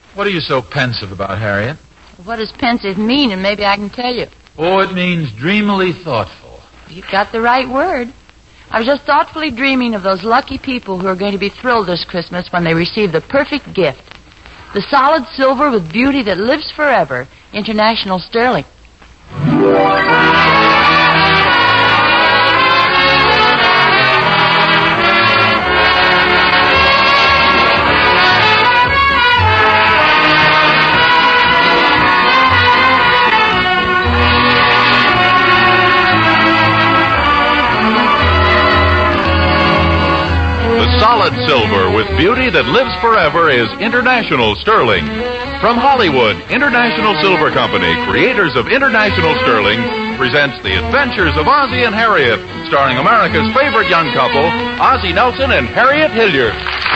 What are you so pensive about, Harriet? What does pensive mean? And maybe I can tell you. Oh, it means dreamily thoughtful. You've got the right word. I was just thoughtfully dreaming of those lucky people who are going to be thrilled this Christmas when they receive the perfect gift. The solid silver with beauty that lives forever. International Sterling. Solid silver with beauty that lives forever is International Sterling. From Hollywood, International Silver Company, creators of International Sterling, presents The Adventures of Ozzie and Harriet, starring America's favorite young couple, Ozzie Nelson and Harriet Hilliard.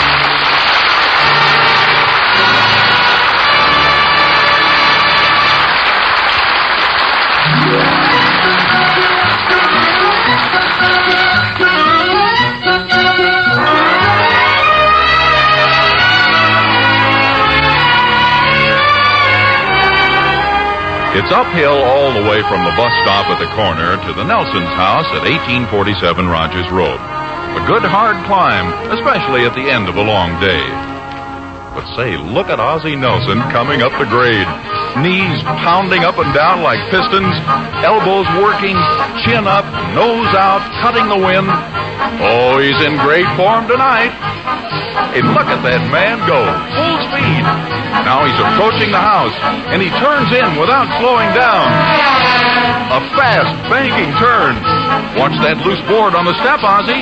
It's uphill all the way from the bus stop at the corner to the Nelson's house at 1847 Rogers Road. A good hard climb, especially at the end of a long day. But say, look at Ozzie Nelson coming up the grade. Knees pounding up and down like pistons, elbows working, chin up, nose out, cutting the wind. Oh, he's in great form tonight. Hey, look at that man go. Full speed. Now he's approaching the house, and he turns in without slowing down. A fast, banking turn. Watch that loose board on the step, Ozzie.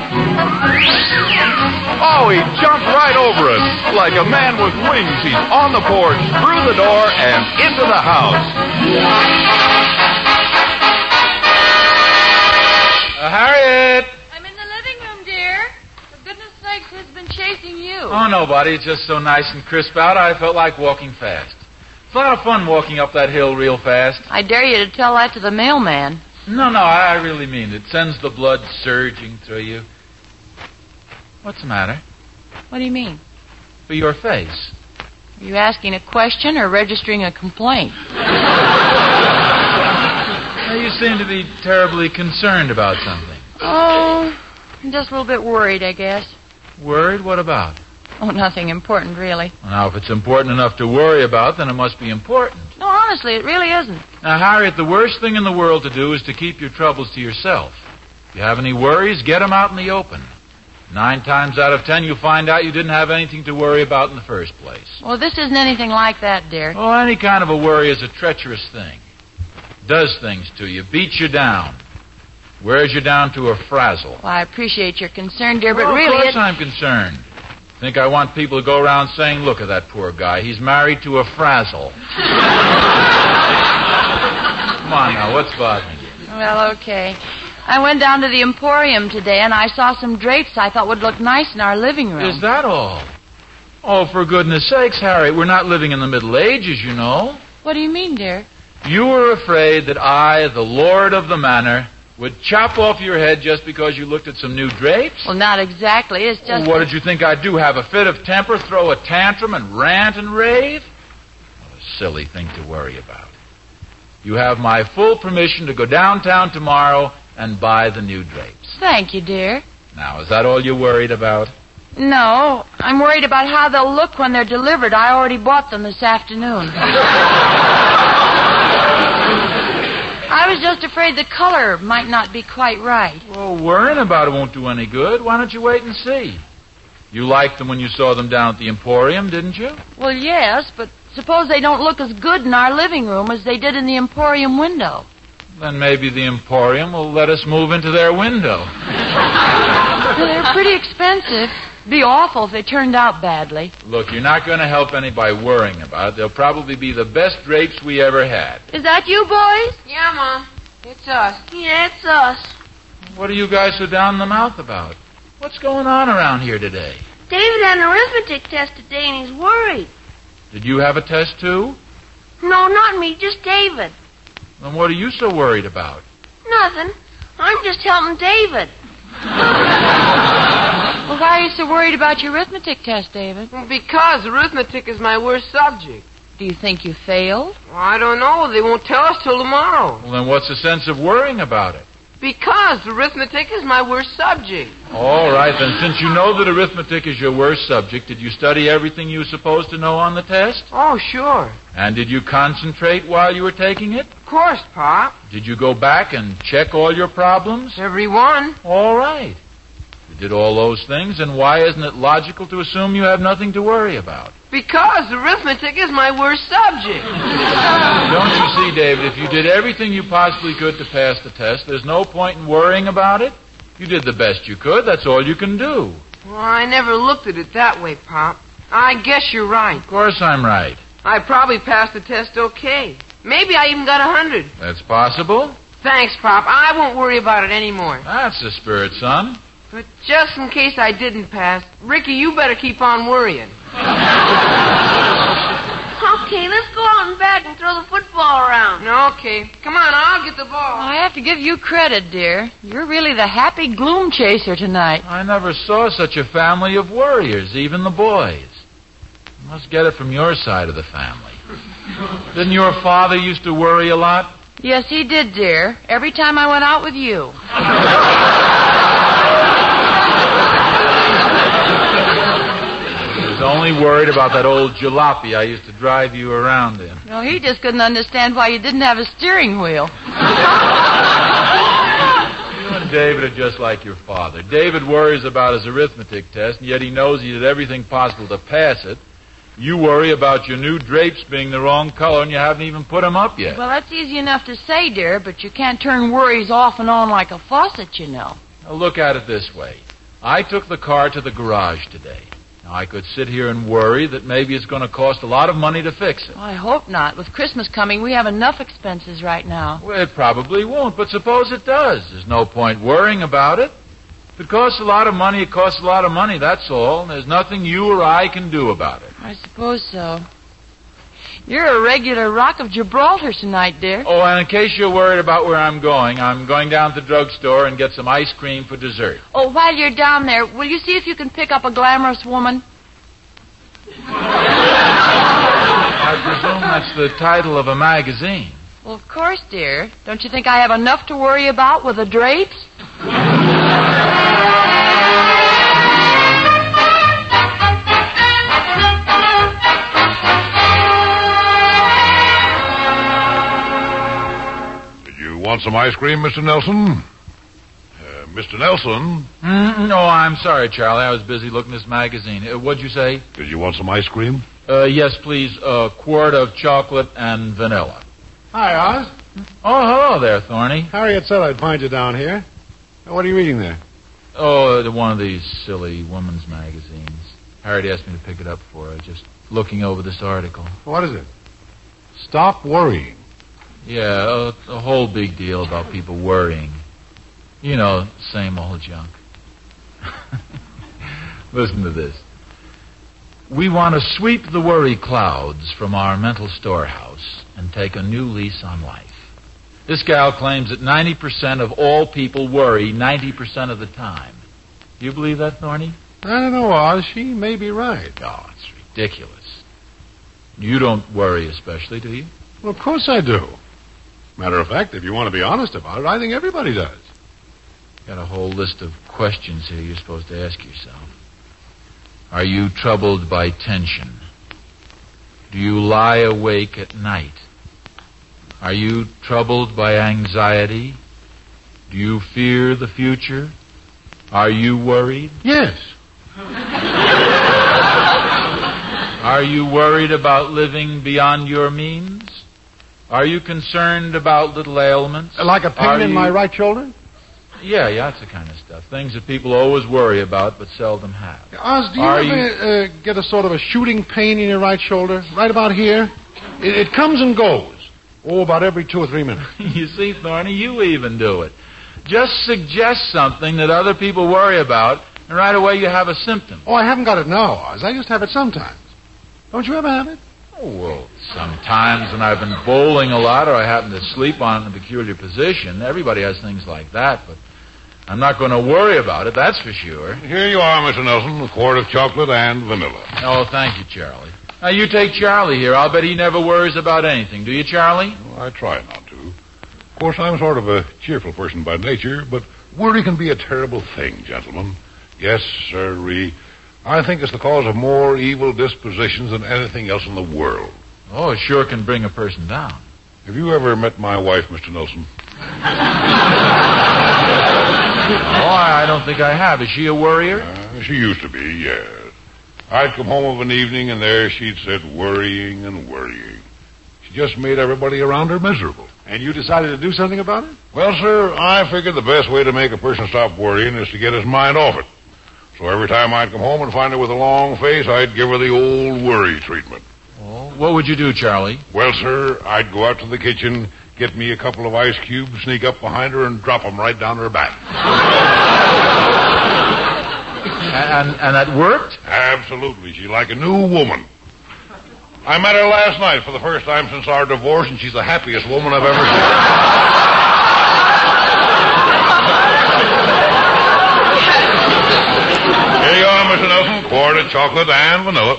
Oh, he jumped right over it. Like a man with wings, he's on the porch, through the door, and into the house. Harriet! I'm in the living room, dear. For goodness sakes, who's been chasing you? Oh, nobody. It's just so nice and crisp out, I felt like walking fast. It's a lot of fun walking up that hill real fast. I dare you to tell that to the mailman. No, I really mean it. It sends the blood surging through you. What's the matter? What do you mean? For your face. Are you asking a question or registering a complaint? Now, you seem to be terribly concerned about something. Oh, I'm just a little bit worried, I guess. Worried? What about? Oh, nothing important, really. Well, now, if it's important enough to worry about, then it must be important. No, honestly, it really isn't. Now, Harriet, the worst thing in the world to do is to keep your troubles to yourself. If you have any worries, get them out in the open. 9 times out of 10, you'll find out you didn't have anything to worry about in the first place. Well, this isn't anything like that, dear. Oh, any kind of a worry is a treacherous thing. Does things to you, beats you down, wears you down to a frazzle. Well, I appreciate your concern, dear, but well, really... Of course I'm concerned. Think I want people to go around saying, look at that poor guy, he's married to a frazzle. Come on now, what's bothering you? Well, okay. I went down to the Emporium today, and I saw some drapes I thought would look nice in our living room. Is that all? Oh, for goodness sakes, Harry, we're not living in the Middle Ages, you know. What do you mean, dear? You were afraid that I, the Lord of the Manor, would chop off your head just because you looked at some new drapes? Well, not exactly. It's just... Well, what did you think I'd do, have a fit of temper, throw a tantrum, and rant and rave? What a silly thing to worry about. You have my full permission to go downtown tomorrow and buy the new drapes. Thank you, dear. Now, is that all you're worried about? No, I'm worried about how they'll look when they're delivered. I already bought them this afternoon. I was just afraid the color might not be quite right. Well, worrying about it won't do any good. Why don't you wait and see? You liked them when you saw them down at the Emporium, didn't you? Well, yes, but suppose they don't look as good in our living room as they did in the Emporium window. Then maybe the Emporium will let us move into their window. They're pretty expensive. It'd be awful if they turned out badly. Look, you're not going to help any by worrying about it. They'll probably be the best drapes we ever had. Is that you, boys? Yeah, Mom. It's us. Yeah, it's us. What are you guys so down in the mouth about? What's going on around here today? David had an arithmetic test today, and he's worried. Did you have a test, too? No, not me, just David. Then what are you so worried about? Nothing. I'm just helping David. Well, why are you so worried about your arithmetic test, David? Well, because arithmetic is my worst subject. Do you think you failed? Well, I don't know. They won't tell us till tomorrow. Well, then what's the sense of worrying about it? Because arithmetic is my worst subject. All right, then, since you know that arithmetic is your worst subject, did you study everything you were supposed to know on the test? Oh, sure. And did you concentrate while you were taking it? Of course, Pop. Did you go back and check all your problems? Every one. All right. You did all those things, and why isn't it logical to assume you have nothing to worry about? Because arithmetic is my worst subject. Don't you see, David, if you did everything you possibly could to pass the test, there's no point in worrying about it. You did the best you could. That's all you can do. Well, I never looked at it that way, Pop. I guess you're right. Of course I'm right. I probably passed the test okay. Maybe I even got 100. That's possible. Thanks, Pop. I won't worry about it anymore. That's the spirit, son. But just in case I didn't pass, Ricky, you better keep on worrying. Okay, let's go out and bat and throw the football around. Okay. Come on, I'll get the ball. I have to give you credit, dear. You're really the happy gloom chaser tonight. I never saw such a family of worriers, even the boys. You must get it from your side of the family. Didn't your father used to worry a lot? Yes, he did, dear. Every time I went out with you. He was only worried about that old jalopy I used to drive you around in. No, he just couldn't understand why you didn't have a steering wheel. You and David are just like your father. David worries about his arithmetic test, and yet he knows he did everything possible to pass it. You worry about your new drapes being the wrong color, and you haven't even put them up yet. Well, that's easy enough to say, dear, but you can't turn worries off and on like a faucet, you know. Now, look at it this way. I took the car to the garage today. Now, I could sit here and worry that maybe it's going to cost a lot of money to fix it. Well, I hope not. With Christmas coming, we have enough expenses right now. Well, it probably won't, but suppose it does. There's no point worrying about it. If it costs a lot of money, it costs a lot of money, that's all. There's nothing you or I can do about it. I suppose so. You're a regular Rock of Gibraltar tonight, dear. Oh, and in case you're worried about where I'm going down to the drugstore and get some ice cream for dessert. Oh, while you're down there, will you see if you can pick up a glamorous woman? I presume that's the title of a magazine. Well, of course, dear. Don't you think I have enough to worry about with the drapes? Want some ice cream, Mr. Nelson? Mr. Nelson? No, I'm sorry, Charlie. I was busy looking at this magazine. What'd you say? Did you want some ice cream? Yes, please. A quart of chocolate and vanilla. Hi, Oz. Oh, hello there, Thorny. Harriet said I'd find you down here. What are you reading there? Oh, one of these silly women's magazines. Harriet asked me to pick it up for her. Just looking over this article. What is it? Stop worrying. Yeah, a whole big deal about people worrying. You know, same old junk. Listen to this. We want to sweep the worry clouds from our mental storehouse and take a new lease on life. This gal claims that 90% of all people worry 90% of the time. Do you believe that, Thorny? I don't know, Oz. She may be right. Oh, it's ridiculous. You don't worry especially, do you? Well, of course I do. Matter of fact, if you want to be honest about it, I think everybody does. Got a whole list of questions here you're supposed to ask yourself. Are you troubled by tension? Do you lie awake at night? Are you troubled by anxiety? Do you fear the future? Are you worried? Yes. Are you worried about living beyond your means? Are you concerned about little ailments? Like a pain in my right shoulder? Yeah, that's the kind of stuff. Things that people always worry about but seldom have. Oz, do you ever get a sort of a shooting pain in your right shoulder? Right about here? It comes and goes. Oh, about every 2 or 3 minutes. You see, Thorny, you even do it. Just suggest something that other people worry about, and right away you have a symptom. Oh, I haven't got it now, Oz. I just have it sometimes. Don't you ever have it? Oh, well, sometimes when I've been bowling a lot or I happen to sleep on it in a peculiar position, everybody has things like that, but I'm not going to worry about it, that's for sure. Here you are, Mr. Nelson, a quart of chocolate and vanilla. Oh, thank you, Charlie. Now, you take Charlie here. I'll bet he never worries about anything. Do you, Charlie? Well, I try not to. Of course, I'm sort of a cheerful person by nature, but worry can be a terrible thing, gentlemen. Yes, sirree. I think it's the cause of more evil dispositions than anything else in the world. Oh, it sure can bring a person down. Have you ever met my wife, Mr. Nelson? Oh, I don't think I have. Is she a worrier? She used to be, yes. I'd come home of an evening, and there she'd sit worrying and worrying. She just made everybody around her miserable. And you decided to do something about it? Well, sir, I figured the best way to make a person stop worrying is to get his mind off it. So every time I'd come home and find her with a long face, I'd give her the old worry treatment. Oh, what would you do, Charlie? Well, sir, I'd go out to the kitchen, get me a couple of ice cubes, sneak up behind her, and drop them right down her back. And that worked? Absolutely. She's like a new woman. I met her last night for the first time since our divorce, and she's the happiest woman I've ever seen. Here you are, Mr. Nelson. Quart of chocolate and vanilla.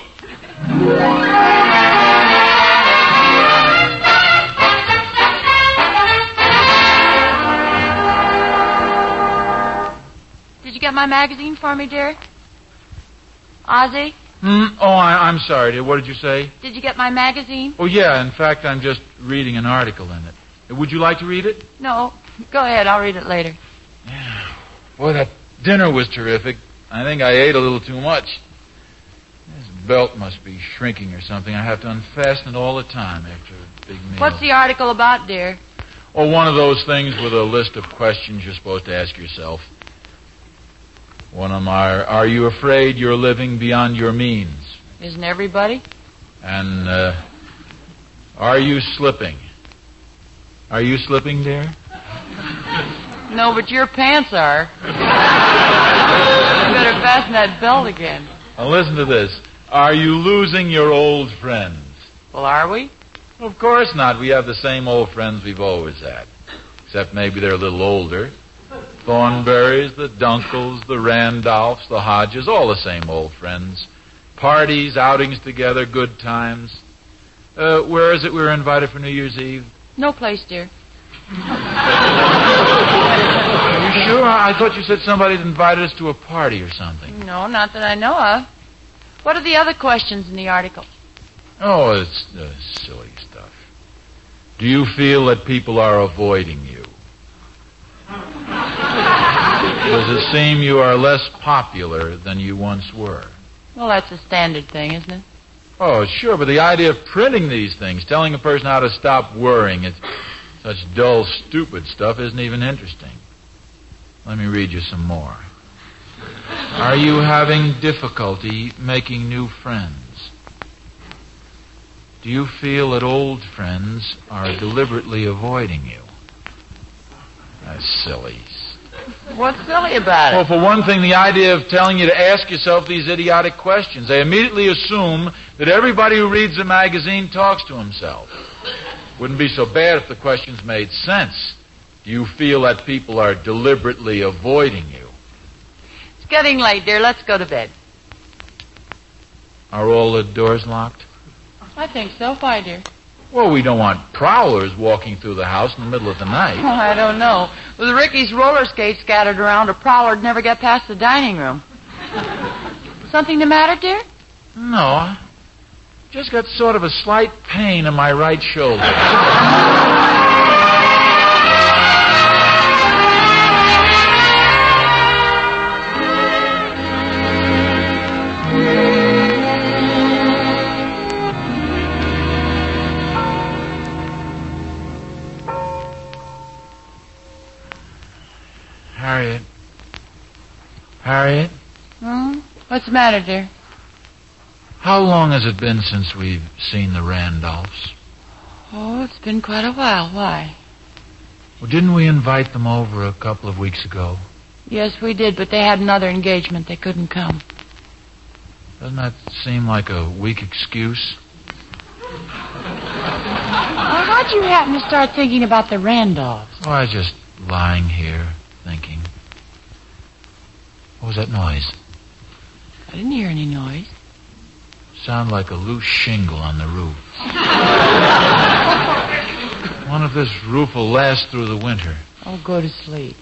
Did you get my magazine for me, dear? Ozzie? Oh, I'm sorry, dear. What did you say? Did you get my magazine? Oh, yeah. In fact, I'm just reading an article in it. Would you like to read it? No. Go ahead. I'll read it later. Yeah. Boy, that dinner was terrific. I think I ate a little too much. This belt must be shrinking or something. I have to unfasten it all the time after a big meal. What's the article about, dear? Oh, one of those things with a list of questions you're supposed to ask yourself. One of them are you afraid you're living beyond your means? Isn't everybody? And, are you slipping? Are you slipping, dear? No, but your pants are. You better fasten that belt again. Now listen to this. Are you losing your old friends? Well, are we? Of course not. We have the same old friends we've always had. Except maybe they're a little older. Thornberrys, the Dunkels, the Randolphs, the Hodges, all the same old friends. Parties, outings together, good times. Where is it we were invited for New Year's Eve? No place, dear. Are you sure? I thought you said somebody had invited us to a party or something. No, not that I know of. What are the other questions in the article? Oh, it's silly stuff. Do you feel that people are avoiding you? Does it seem you are less popular than you once were? Well, that's a standard thing, isn't it? Oh, sure, but the idea of printing these things, telling a person how to stop worrying, it's such dull, stupid stuff isn't even interesting. Let me read you some more. Are you having difficulty making new friends? Do you feel that old friends are deliberately avoiding you? That's silly. What's silly about it? Well, for one thing, the idea of telling you to ask yourself these idiotic questions. They immediately assume that everybody who reads a magazine talks to himself. Wouldn't be so bad if the questions made sense. Do you feel that people are deliberately avoiding you? It's getting late, dear. Let's go to bed. Are all the doors locked? I think so. Why, dear? Well, we don't want prowlers walking through the house in the middle of the night. Oh, I don't know. With Ricky's roller skates scattered around, a prowler'd never get past the dining room. Something the matter, dear? No, I just got sort of a slight pain in my right shoulder. Harriet? What's the matter, dear? How long has it been since we've seen the Randolphs? Oh, it's been quite a while. Why? Well, didn't we invite them over a couple of weeks ago? Yes, we did, but they had another engagement. They couldn't come. Doesn't that seem like a weak excuse? Well, how'd you happen to start thinking about the Randolphs? Oh, I was just lying here, thinking. What was that noise? I didn't hear any noise. Sound like a loose shingle on the roof. Wonder if this roof will last through the winter. Oh, go to sleep.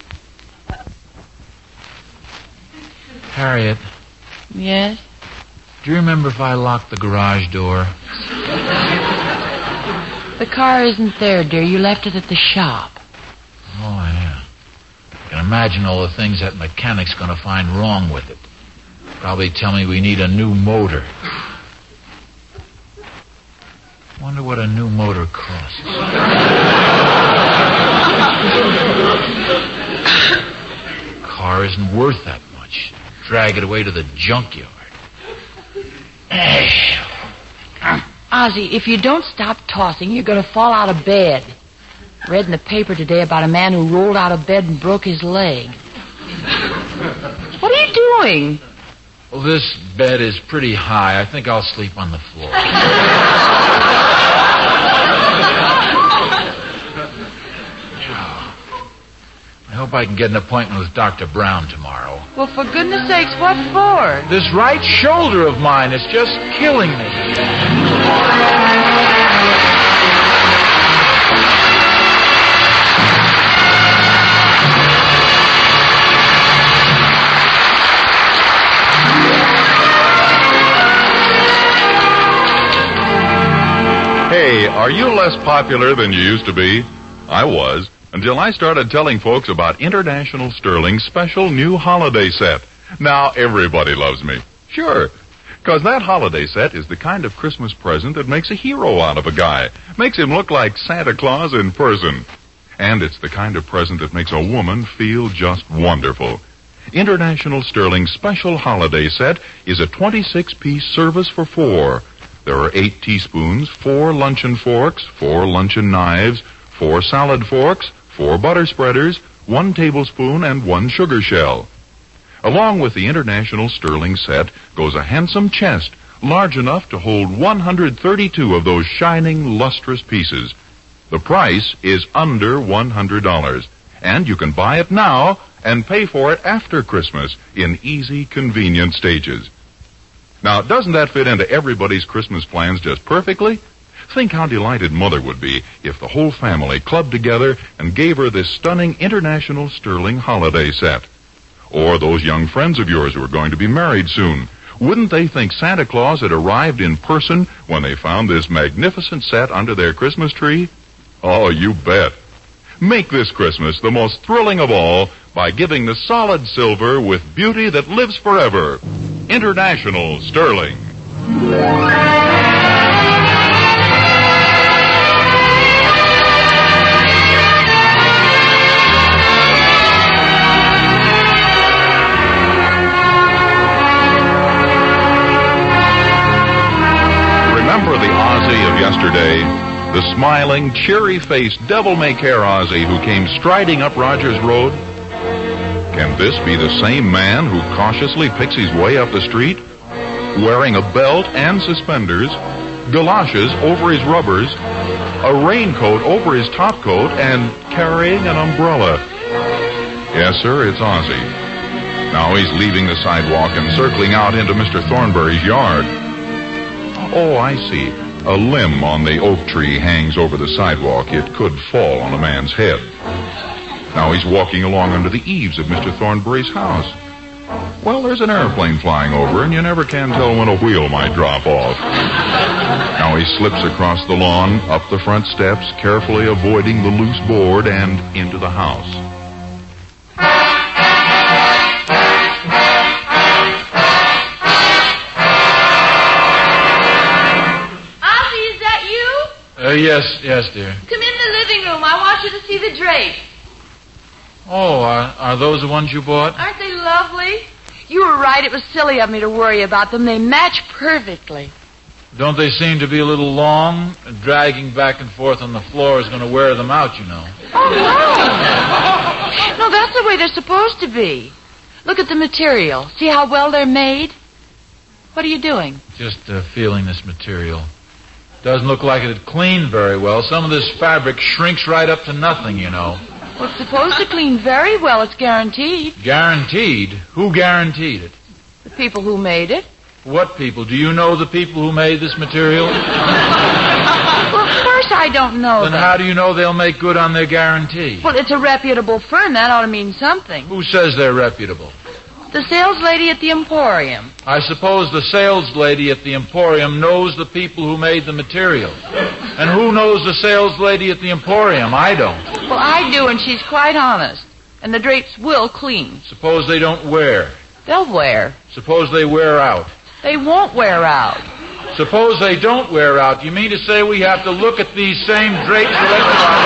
Harriet, Yes? do you remember if I locked the garage door? The car isn't there, dear. You left it at the shop. Oh, yeah. I can imagine all the things that mechanic's going to find wrong with it. Probably tell me we need a new motor. Wonder what a new motor costs. Car isn't worth that much. Drag it away to the junkyard. Ozzy, if you don't stop tossing, you're going to fall out of bed. Read in the paper today about a man who rolled out of bed and broke his leg. What are you doing? Well, this bed is pretty high. I think I'll sleep on the floor. I hope I can get an appointment with Dr. Brown tomorrow. Well, for goodness sakes, what for? This right shoulder of mine is just killing me. Hey, are you less popular than you used to be? I was, until I started telling folks about International Sterling's special new holiday set. Now everybody loves me. Sure. Because that holiday set is the kind of Christmas present that makes a hero out of a guy. Makes him look like Santa Claus in person. And it's the kind of present that makes a woman feel just wonderful. International Sterling's special holiday set is a 26-piece service for 4. There are 8 teaspoons, 4 luncheon forks, 4 luncheon knives, 4 salad forks, 4 butter spreaders, 1 tablespoon, and 1 sugar shell. Along with the International Sterling set goes a handsome chest, large enough to hold 132 of those shining, lustrous pieces. The price is under $100, and you can buy it now and pay for it after Christmas in easy, convenient stages. Now, doesn't that fit into everybody's Christmas plans just perfectly? Think how delighted Mother would be if the whole family clubbed together and gave her this stunning International Sterling holiday set. Or those young friends of yours who are going to be married soon. Wouldn't they think Santa Claus had arrived in person when they found this magnificent set under their Christmas tree? Oh, you bet. Make this Christmas the most thrilling of all by giving the solid silver with beauty that lives forever. International Sterling. Remember the Ozzy of yesterday? The smiling, cheery-faced, devil-may-care Ozzy who came striding up Rogers Road? Can this be the same man who cautiously picks his way up the street, wearing a belt and suspenders, galoshes over his rubbers, a raincoat over his topcoat, and carrying an umbrella? Yes, sir, it's Ozzy. Now he's leaving the sidewalk and circling out into Mr. Thornberry's yard. Oh, I see. A limb on the oak tree hangs over the sidewalk. It could fall on a man's head. Now he's walking along under the eaves of Mr. Thornberry's house. Well, there's an airplane flying over, and you never can tell when a wheel might drop off. Now he slips across the lawn, up the front steps, carefully avoiding the loose board, and into the house. Ozzy, is that you? Yes, dear. Come in the living room. I want you to see the drapes. Oh, are those the ones you bought? Aren't they lovely? You were right. It was silly of me to worry about them. They match perfectly. Don't they seem to be a little long? Dragging back and forth on the floor is going to wear them out, you know. Oh, no. No, that's the way they're supposed to be. Look at the material. See how well they're made? What are you doing? Just feeling this material. Doesn't look like it'd clean very well. Some of this fabric shrinks right up to nothing, you know. Well, it's supposed to clean very well. It's guaranteed. Guaranteed? Who guaranteed it? The people who made it. What people? Do you know the people who made this material? Well, of course I don't know Then them. how do you know they'll make good on their guarantee? Well, it's a reputable firm. That ought to mean something. Who says they're reputable? The sales lady at the Emporium. I suppose the sales lady at the Emporium knows the people who made the material. And who knows the sales lady at the Emporium? I don't. Well, I do, and she's quite honest. And the drapes will clean. Suppose they don't wear. They'll wear. Suppose they wear out. They won't wear out. Suppose they don't wear out. You mean to say we have to look at these same drapes the rest of our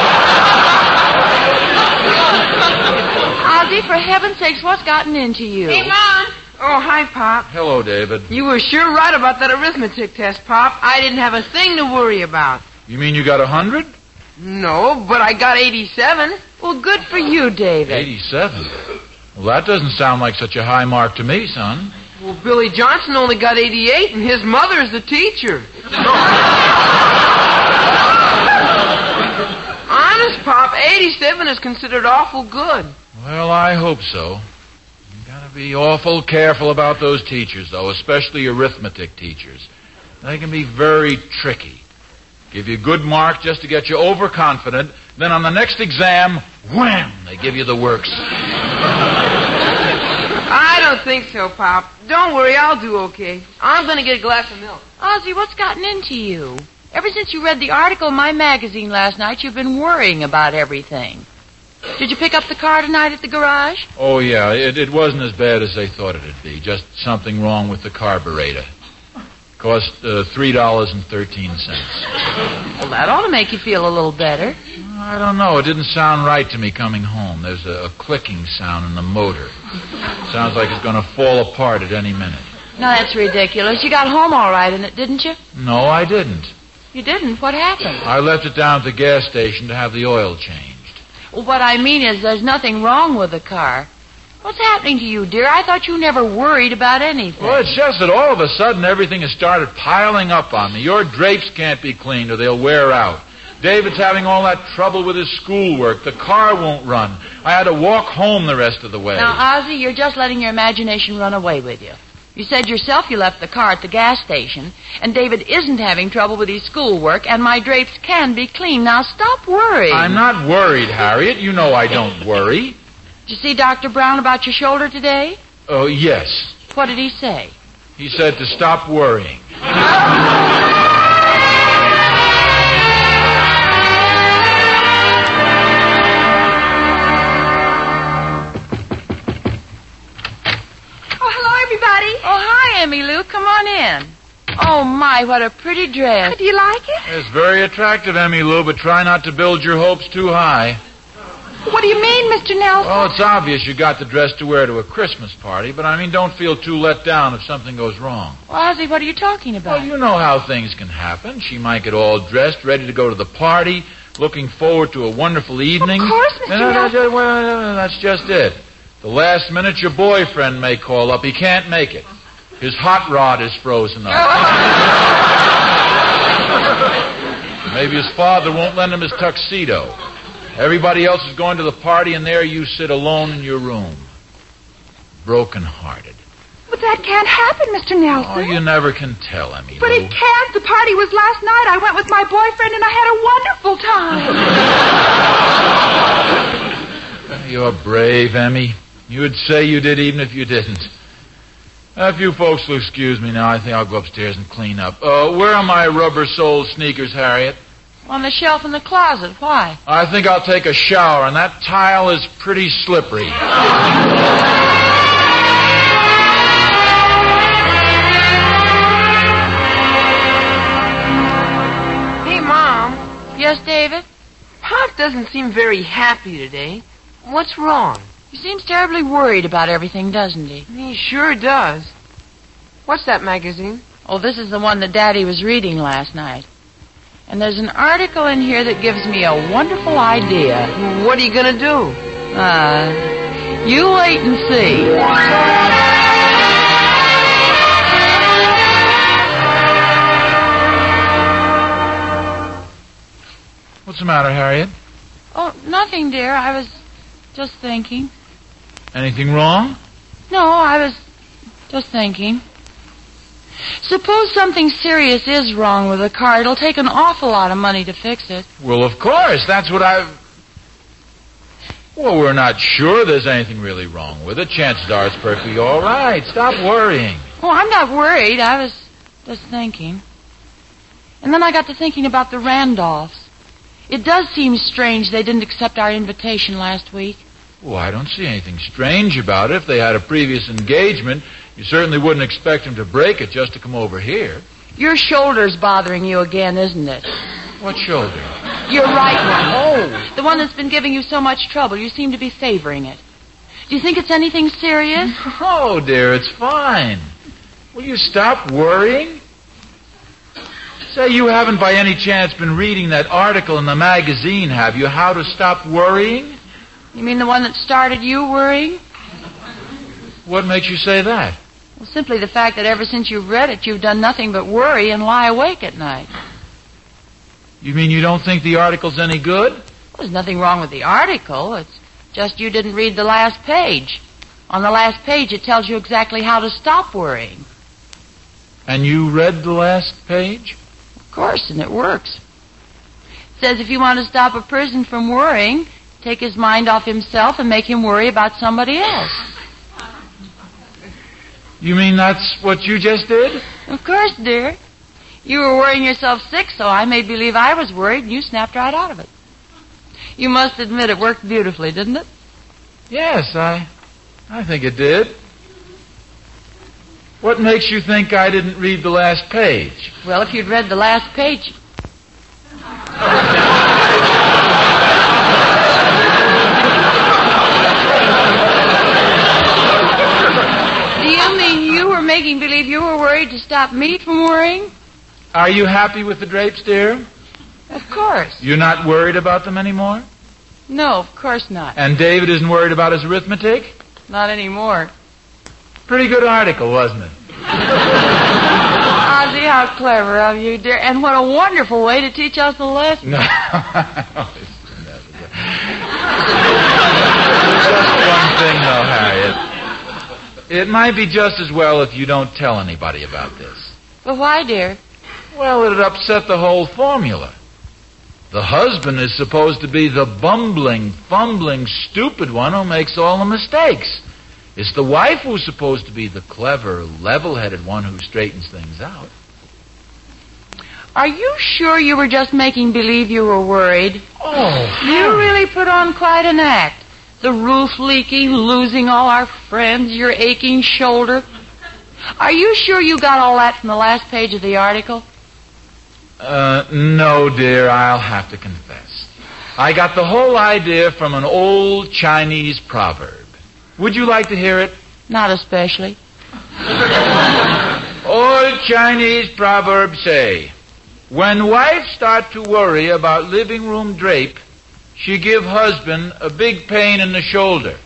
lives? Ozzie, for heaven's sakes, what's gotten into you? Hey, Mom. Oh, hi, Pop. Hello, David. You were sure right about that arithmetic test, Pop. I didn't have a thing to worry about. You mean you got 100? No, but I got 87. Well, good for you, David. 87? Well, that doesn't sound like such a high mark to me, son. Well, Billy Johnson only got 88, and his mother's the teacher. Honest, Pop, 87 is considered awful good. Well, I hope so. You gotta be awful careful about those teachers, though, especially arithmetic teachers. They can be very tricky. Give you a good mark just to get you overconfident. Then on the next exam, wham, they give you the works. I don't think so, Pop. Don't worry, I'll do okay. I'm going to get a glass of milk. Ozzie, what's gotten into you? Ever since you read the article in my magazine last night, you've been worrying about everything. Did you pick up the car tonight at the garage? Oh, yeah, it wasn't as bad as they thought it'd be. Just something wrong with the carburetor. Cost $3.13. Well, that ought to make you feel a little better. I don't know. It didn't sound right to me coming home. There's a clicking sound in the motor. Sounds like it's going to fall apart at any minute. No, that's ridiculous. You got home all right in it, didn't you? No, I didn't. You didn't? What happened? I left it down at the gas station to have the oil changed. Well, what I mean is there's nothing wrong with the car. What's happening to you, dear? I thought you never worried about anything. Well, it's just that all of a sudden everything has started piling up on me. Your drapes can't be cleaned or they'll wear out. David's having all that trouble with his schoolwork. The car won't run. I had to walk home the rest of the way. Now, Ozzie, you're just letting your imagination run away with you. You said yourself you left the car at the gas station, and David isn't having trouble with his schoolwork, and my drapes can be cleaned. Now, stop worrying. I'm not worried, Harriet. You know I don't worry. Did you see Dr. Brown about your shoulder today? Oh, yes. What did he say? He said to stop worrying. Oh, hi, Emmy Lou. Come on in. Oh, my, what a pretty dress. Do you like it? It's very attractive, Emmy Lou, but try not to build your hopes too high. What do you mean, Mr. Nelson? Well, it's obvious you got the dress to wear to a Christmas party, but I mean, don't feel too let down if something goes wrong. Well, Ozzie, what are you talking about? Well, you know how things can happen. She might get all dressed, ready to go to the party, looking forward to a wonderful evening. Of course, Mr. Nelson. Well, that's just it. The last minute your boyfriend may call up. He can't make it. His hot rod is frozen up. Maybe his father won't lend him his tuxedo. Everybody else is going to the party, and there you sit alone in your room. Broken-hearted. But that can't happen, Mr. Nelson. Oh, you never can tell, Emmy But Lou. it can't. The party was last night. I went with my boyfriend, and I had a wonderful time. You're brave, Emmy. You would say you did even if you didn't. If you folks will excuse me now, I think I'll go upstairs and clean up. Where are my rubber-soled sneakers, Harriet? On the shelf in the closet. Why? I think I'll take a shower, and that tile is pretty slippery. Hey, Mom. Yes, David? Pop doesn't seem very happy today. What's wrong? He seems terribly worried about everything, doesn't he? He sure does. What's that magazine? Oh, this is the one that Daddy was reading last night. And there's an article in here that gives me a wonderful idea. What are you going to do? You wait and see. What's the matter, Harriet? Oh, nothing, dear. I was just thinking. Anything wrong? No, I was just thinking. Suppose something serious is wrong with the car. It'll take an awful lot of money to fix it. Well, of course. That's what Well, we're not sure there's anything really wrong with it. Chances are it's perfectly all right. Stop worrying. Oh, I'm not worried. I was just thinking. And then I got to thinking about the Randolphs. It does seem strange they didn't accept our invitation last week. Well, I don't see anything strange about it. If they had a previous engagement, you certainly wouldn't expect them to break it just to come over here. Your shoulder's bothering you again, isn't it? What shoulder? Your right one. Oh, the one that's been giving you so much trouble. You seem to be favoring it. Do you think it's anything serious? Oh, dear, it's fine. Will you stop worrying? Say you haven't by any chance been reading that article in the magazine, have you? How to Stop Worrying? You mean the one that started you worrying? What makes you say that? Well, simply the fact that ever since you've read it, you've done nothing but worry and lie awake at night. You mean you don't think the article's any good? Well, there's nothing wrong with the article. It's just you didn't read the last page. On the last page, it tells you exactly how to stop worrying. And you read the last page? Of course, and it works. It says if you want to stop a person from worrying, take his mind off himself and make him worry about somebody else. You mean that's what you just did? Of course, dear. You were worrying yourself sick, so I made believe I was worried, and you snapped right out of it. You must admit it worked beautifully, didn't it? Yes, I think it did. What makes you think I didn't read the last page? Well, if you'd read the last page... Do you mean you were making believe you were worried to stop me from worrying? Are you happy with the drapes, dear? Of course. You're not worried about them anymore? No, of course not. And David isn't worried about his arithmetic? Not anymore. Pretty good article, wasn't it? Ozzie, how clever of you, dear. And what a wonderful way to teach us a lesson. No. Just one thing, though, Harriet. It might be just as well if you don't tell anybody about this. But why, dear? Well, it'd upset the whole formula. The husband is supposed to be the bumbling, fumbling, stupid one who makes all the mistakes. It's the wife who's supposed to be the clever, level-headed one who straightens things out. Are you sure you were just making believe you were worried? Oh, You really put on quite an act. The roof leaking, losing all our friends, your aching shoulder. Are you sure you got all that from the last page of the article? No, dear, I'll have to confess. I got the whole idea from an old Chinese proverb. Would you like to hear it? Not especially. Old Chinese proverbs say, when wife start to worry about living room drape, she give husband a big pain in the shoulder.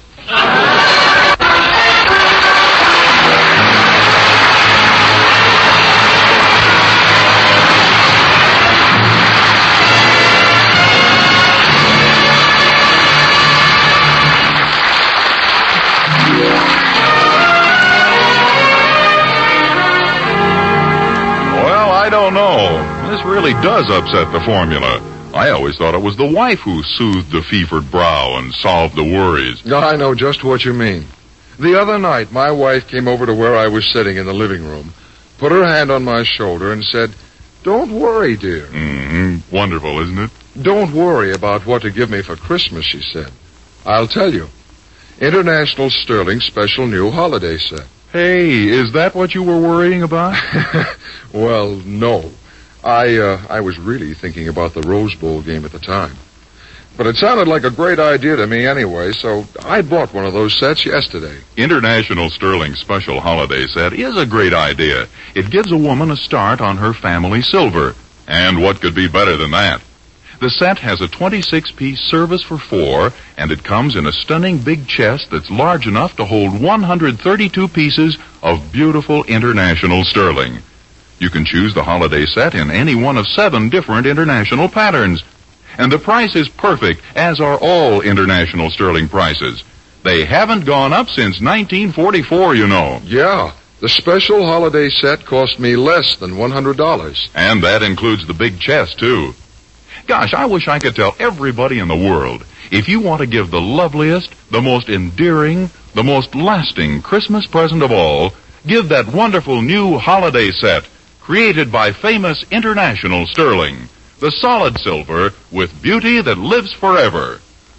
I don't know. This really does upset the formula. I always thought it was the wife who soothed the fevered brow and solved the worries. I know just what you mean. The other night, my wife came over to where I was sitting in the living room, put her hand on my shoulder and said, "Don't worry, dear." Mm-hmm. Wonderful, isn't it? "Don't worry about what to give me for Christmas," she said. "I'll tell you. International Sterling Special New Holiday Set." Hey, is that what you were worrying about? Well, no. I was really thinking about the Rose Bowl game at the time. But it sounded like a great idea to me anyway, so I bought one of those sets yesterday. International Sterling Special Holiday Set is a great idea. It gives a woman a start on her family silver. And what could be better than that? The set has a 26-piece service for 4, and it comes in a stunning big chest that's large enough to hold 132 pieces of beautiful international sterling. You can choose the holiday set in any one of 7 different international patterns. And the price is perfect, as are all International Sterling prices. They haven't gone up since 1944, you know. Yeah, the special holiday set cost me less than $100. And that includes the big chest, too. Gosh, I wish I could tell everybody in the world, if you want to give the loveliest, the most endearing, the most lasting Christmas present of all, give that wonderful new holiday set created by famous International Sterling, the solid silver with beauty that lives forever.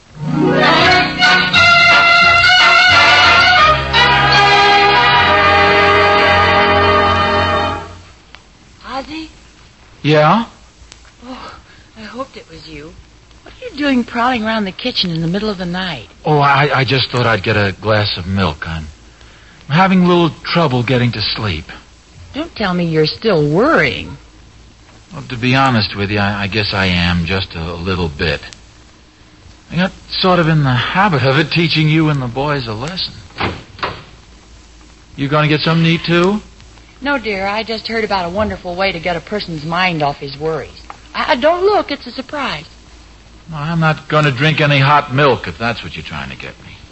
Ozzy? Yeah? Oh, I hoped it was you. What are you doing prowling around the kitchen in the middle of the night? Oh, I just thought I'd get a glass of milk. I'm having a little trouble getting to sleep. Don't tell me you're still worrying. Well, to be honest with you, I guess I am, just a little bit. I got sort of in the habit of it, teaching you and the boys a lesson. You going to get something to eat, too? No, dear, I just heard about a wonderful way to get a person's mind off his worries. Don't look, it's a surprise. Well, I'm not going to drink any hot milk, if that's what you're trying to get me.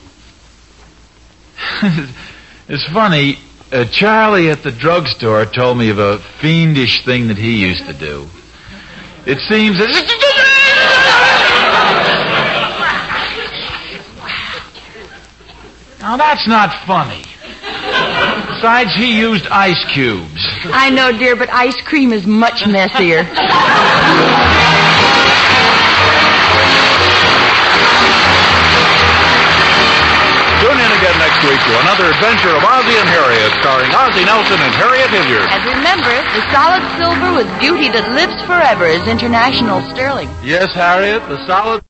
It's funny, Charlie at the drugstore told me of a fiendish thing that he used to do. It seems that... Now, that's not funny. Besides, he used ice cubes. I know, dear, but ice cream is much messier. Tune in again next week to another adventure of Ozzie and Harriet, starring Ozzie Nelson and Harriet Hilliard. And remember, the solid silver with beauty that lives forever is International Sterling. Yes, Harriet, the solid...